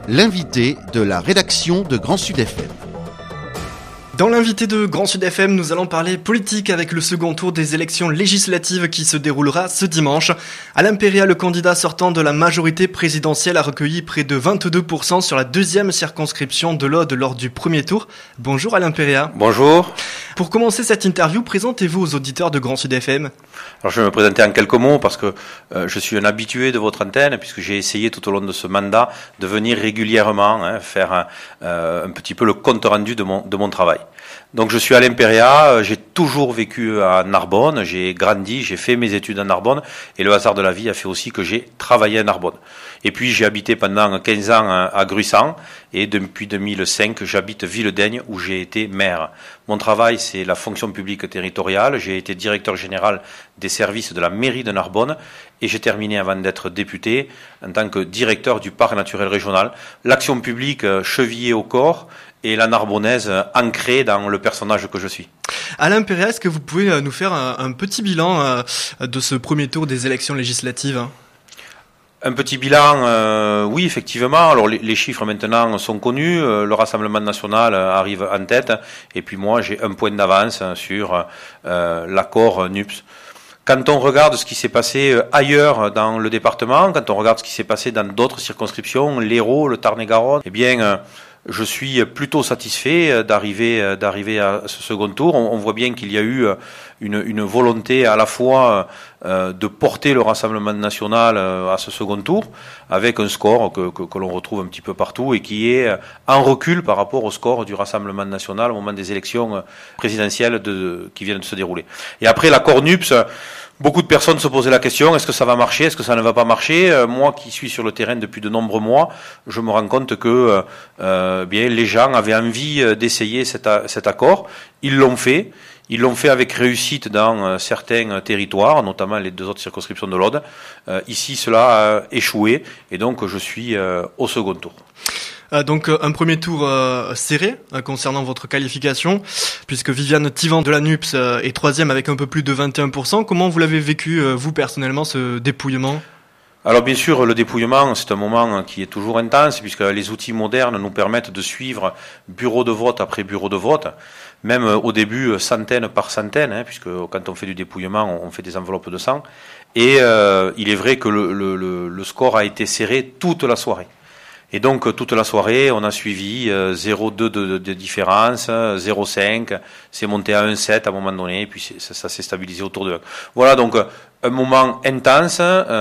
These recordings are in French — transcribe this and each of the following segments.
l'invité de la rédaction de Grand Sud FM. Dans l'invité de Grand Sud FM, nous allons parler politique avec le second tour des élections législatives qui se déroulera ce dimanche. Alain Péria, le candidat sortant de la majorité présidentielle, a recueilli près de 22% sur la deuxième circonscription de l'Aude lors du premier tour. Bonjour Alain Péria. Bonjour. Pour commencer cette interview, présentez-vous aux auditeurs de Grand Sud FM. Alors je vais me présenter en quelques mots parce que je suis un habitué de votre antenne puisque j'ai essayé tout au long de ce mandat de venir régulièrement faire un petit peu le compte rendu de mon travail. Donc je suis Alain Péria, j'ai toujours vécu à Narbonne, j'ai grandi, j'ai fait mes études à Narbonne et le hasard de la vie a fait aussi que j'ai travaillé à Narbonne. Et puis j'ai habité pendant 15 ans à Gruissant et depuis 2005 j'habite Villedaigne où j'ai été maire. Mon travail c'est la fonction publique territoriale, j'ai été directeur général des services de la mairie de Narbonne et j'ai terminé avant d'être député en tant que directeur du parc naturel régional. L'action publique chevillée au corps et la narbonnaise ancrée dans le personnage que je suis. Alain Péria, est-ce que vous pouvez nous faire un petit bilan de ce premier tour des élections législatives ? Un petit bilan, oui, effectivement. Alors les chiffres maintenant sont connus. Le Rassemblement national arrive en tête. Et puis moi, j'ai un point d'avance sur l'accord NUPS. Quand on regarde ce qui s'est passé ailleurs dans le département, quand on regarde ce qui s'est passé dans d'autres circonscriptions, l'Hérault, le Tarn-et-Garonne, eh bien, je suis plutôt satisfait d'arriver à ce second tour. On voit bien qu'il y a eu une volonté à la fois de porter le Rassemblement national à ce second tour, avec un score que l'on retrouve un petit peu partout et qui est en recul par rapport au score du Rassemblement national au moment des élections présidentielles qui viennent de se dérouler. Et après l'accord NUPS, beaucoup de personnes se posaient la question, est-ce que ça va marcher, est-ce que ça ne va pas marcher ? Moi qui suis sur le terrain depuis de nombreux mois, je me rends compte que bien les gens avaient envie d'essayer cet accord. Ils l'ont fait. Ils l'ont fait avec réussite dans certains territoires, notamment les 2 autres circonscriptions de l'Aude. Ici, cela a échoué et donc je suis au second tour. Donc un premier tour serré concernant votre qualification, puisque Viviane Thivan de la NUPS est troisième avec un peu plus de 21%. Comment vous l'avez vécu, vous personnellement, ce dépouillement ? Alors bien sûr, le dépouillement, c'est un moment qui est toujours intense, puisque les outils modernes nous permettent de suivre bureau de vote après bureau de vote, même au début centaine par centaine, puisque quand on fait du dépouillement, on fait des enveloppes de sang. Et il est vrai que le score a été serré toute la soirée. Et donc toute la soirée, on a suivi 0,2 de différence, 0,5, c'est monté à 1,7 à un moment donné, et puis ça s'est stabilisé autour de 1. Voilà donc un moment intense,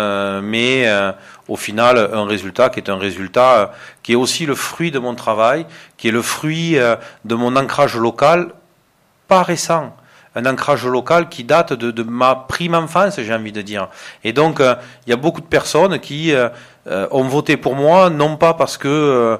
mais au final un résultat qui est un résultat qui est aussi le fruit de mon travail, qui est le fruit de mon ancrage local, pas récent. Un ancrage local qui date de ma prime enfance, j'ai envie de dire. Et donc, il y a beaucoup de personnes qui ont voté pour moi, non pas parce que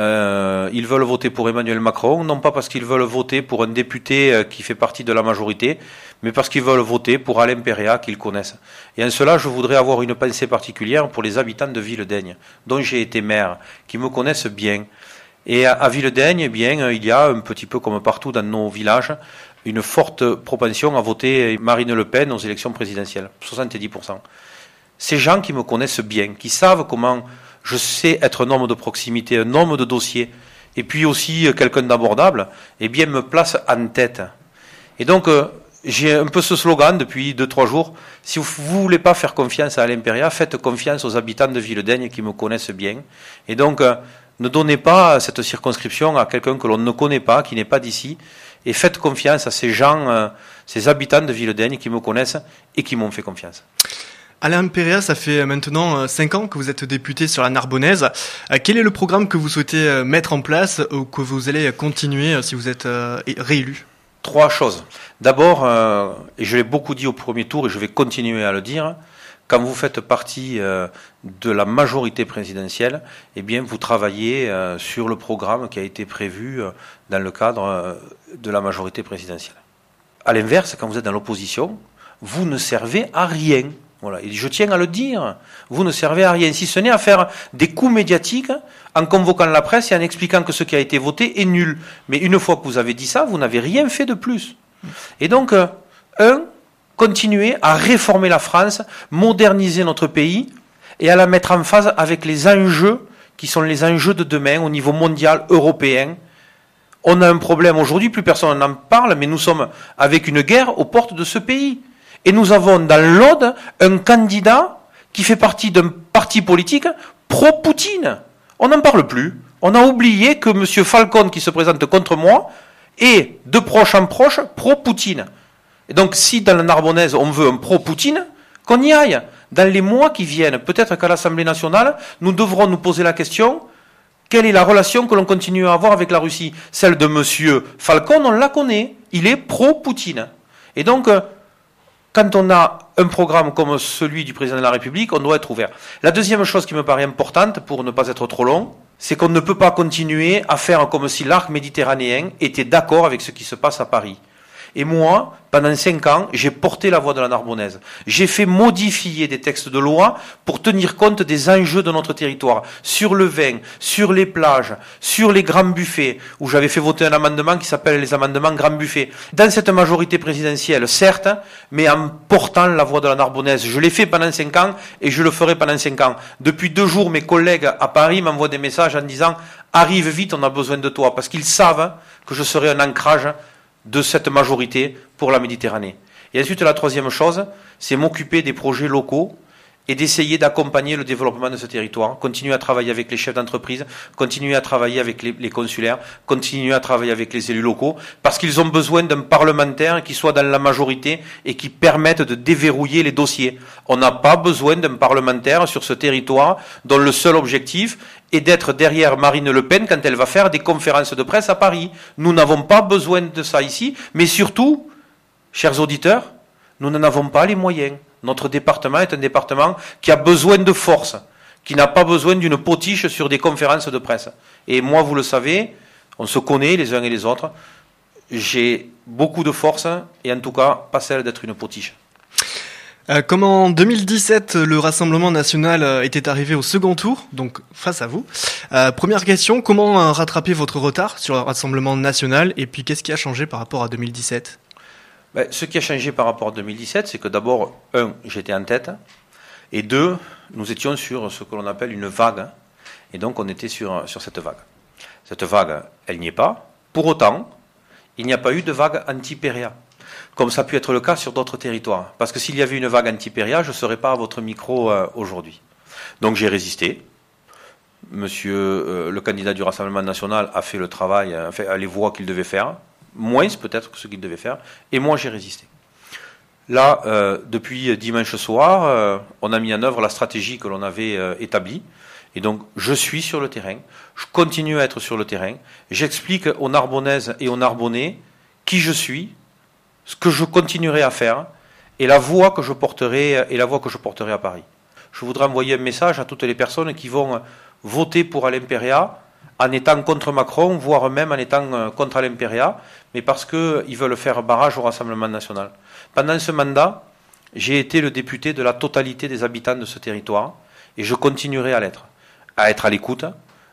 ils veulent voter pour Emmanuel Macron, non pas parce qu'ils veulent voter pour un député qui fait partie de la majorité, mais parce qu'ils veulent voter pour Alain Péria qu'ils connaissent. Et en cela, je voudrais avoir une pensée particulière pour les habitants de Villedaigne, dont j'ai été maire, qui me connaissent bien. Et à Villedaigne, eh bien, il y a un petit peu comme partout dans nos villages, une forte propension à voter Marine Le Pen aux élections présidentielles, 70%. Ces gens qui me connaissent bien, qui savent comment je sais être un homme de proximité, un homme de dossier, et puis aussi quelqu'un d'abordable, eh bien me placent en tête. Et donc, j'ai un peu ce slogan depuis 2-3 jours, si vous ne voulez pas faire confiance à Alain Péria, faites confiance aux habitants de Villedaigne qui me connaissent bien. Et donc, ne donnez pas cette circonscription à quelqu'un que l'on ne connaît pas, qui n'est pas d'ici, et faites confiance à ces gens, ces habitants de Villedaigne qui me connaissent et qui m'ont fait confiance. Alain Péria, ça fait maintenant 5 ans que vous être député sur la Narbonnaise. Quel est le programme que vous souhaitez mettre en place ou que vous allez continuer si vous êtes réélu ? 3 choses. D'abord, et je l'ai beaucoup dit au premier tour et je vais continuer à le dire, quand vous faites partie de la majorité présidentielle, eh bien vous travaillez sur le programme qui a été prévu dans le cadre de la majorité présidentielle. À l'inverse, quand vous êtes dans l'opposition, vous ne servez à rien. Voilà. Et je tiens à le dire, vous ne servez à rien, si ce n'est à faire des coups médiatiques en convoquant la presse et en expliquant que ce qui a été voté est nul. Mais une fois que vous avez dit ça, vous n'avez rien fait de plus. Et donc, continuer à réformer la France, moderniser notre pays et à la mettre en phase avec les enjeux qui sont les enjeux de demain au niveau mondial, européen. On a un problème aujourd'hui, plus personne n'en parle, mais nous sommes avec une guerre aux portes de ce pays. Et nous avons dans l'Aude un candidat qui fait partie d'un parti politique pro-Poutine. On n'en parle plus. On a oublié que M. Falcon, qui se présente contre moi, est de proche en proche pro-Poutine. Et donc, si dans la Narbonnaise, on veut un pro-Poutine, qu'on y aille. Dans les mois qui viennent, peut-être qu'à l'Assemblée nationale, nous devrons nous poser la question, quelle est la relation que l'on continue à avoir avec la Russie? Celle de M. Falcon, on la connaît. Il est pro-Poutine. Et donc, quand on a un programme comme celui du président de la République, on doit être ouvert. La deuxième chose qui me paraît importante, pour ne pas être trop long, c'est qu'on ne peut pas continuer à faire comme si l'arc méditerranéen était d'accord avec ce qui se passe à Paris. Et moi, pendant 5 ans, j'ai porté la voix de la Narbonnaise. J'ai fait modifier des textes de loi pour tenir compte des enjeux de notre territoire, sur le vin, sur les plages, sur les grands buffets, où j'avais fait voter un amendement qui s'appelle les amendements grands buffets. Dans cette majorité présidentielle, certes, mais en portant la voix de la Narbonnaise. Je l'ai fait pendant 5 ans et je le ferai pendant 5 ans. Depuis 2 jours, mes collègues à Paris m'envoient des messages en disant « Arrive vite, on a besoin de toi », parce qu'ils savent que je serai un ancrage de cette majorité pour la Méditerranée. Et ensuite, la troisième chose, c'est m'occuper des projets locaux et d'essayer d'accompagner le développement de ce territoire, continuer à travailler avec les chefs d'entreprise, continuer à travailler avec les consulaires, continuer à travailler avec les élus locaux, parce qu'ils ont besoin d'un parlementaire qui soit dans la majorité et qui permette de déverrouiller les dossiers. On n'a pas besoin d'un parlementaire sur ce territoire dont le seul objectif est d'être derrière Marine Le Pen quand elle va faire des conférences de presse à Paris. Nous n'avons pas besoin de ça ici, mais surtout, chers auditeurs, nous n'en avons pas les moyens. Notre département est un département qui a besoin de force, qui n'a pas besoin d'une potiche sur des conférences de presse. Et moi, vous le savez, on se connaît les uns et les autres, j'ai beaucoup de force, et en tout cas, pas celle d'être une potiche. Comme en 2017, le Rassemblement national était arrivé au second tour, donc face à vous. Première question, comment rattraper votre retard sur le Rassemblement national, et puis qu'est-ce qui a changé par rapport à 2017 ? Ce qui a changé par rapport à 2017, c'est que d'abord, 1, j'étais en tête, et 2, nous étions sur ce que l'on appelle une vague, et donc on était sur cette vague. Cette vague, elle n'y est pas. Pour autant, il n'y a pas eu de vague anti-Péréa, comme ça a pu être le cas sur d'autres territoires. Parce que s'il y avait une vague anti-Péréa, je ne serais pas à votre micro aujourd'hui. Donc j'ai résisté. Monsieur le candidat du Rassemblement national a fait le travail, a fait les voix qu'il devait faire, moins peut-être que ce qu'il devait faire, et moi j'ai résisté. Là, depuis dimanche soir, on a mis en œuvre la stratégie que l'on avait établie, et donc je suis sur le terrain, je continue à être sur le terrain, j'explique aux Narbonnaises et aux Narbonnais qui je suis, ce que je continuerai à faire, et la voix que je porterai, à Paris. Je voudrais envoyer un message à toutes les personnes qui vont voter pour Alain Péréa, en étant contre Macron, voire même en étant contre Alain Péréa, mais parce qu'ils veulent faire barrage au Rassemblement national. Pendant ce mandat, j'ai été le député de la totalité des habitants de ce territoire, et je continuerai à l'être, à être à l'écoute,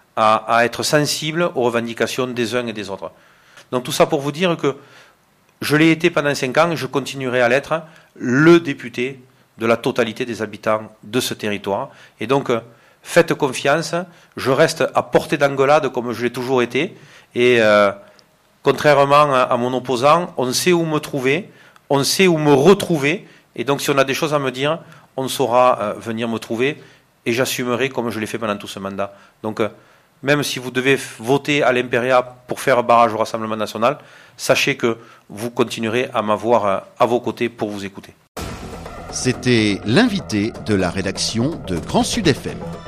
à être sensible aux revendications des uns et des autres. Donc tout ça pour vous dire que je l'ai été pendant 5 ans, et je continuerai à l'être, le député de la totalité des habitants de ce territoire. Et donc, faites confiance, je reste à portée d'engueulade comme je l'ai toujours été, et contrairement à mon opposant, on sait où me trouver, on sait où me retrouver, et donc si on a des choses à me dire, on saura venir me trouver, et j'assumerai comme je l'ai fait pendant tout ce mandat. Donc même si vous devez voter à l'Impéria pour faire barrage au Rassemblement national, sachez que vous continuerez à m'avoir à vos côtés pour vous écouter. C'était l'invité de la rédaction de Grand Sud FM.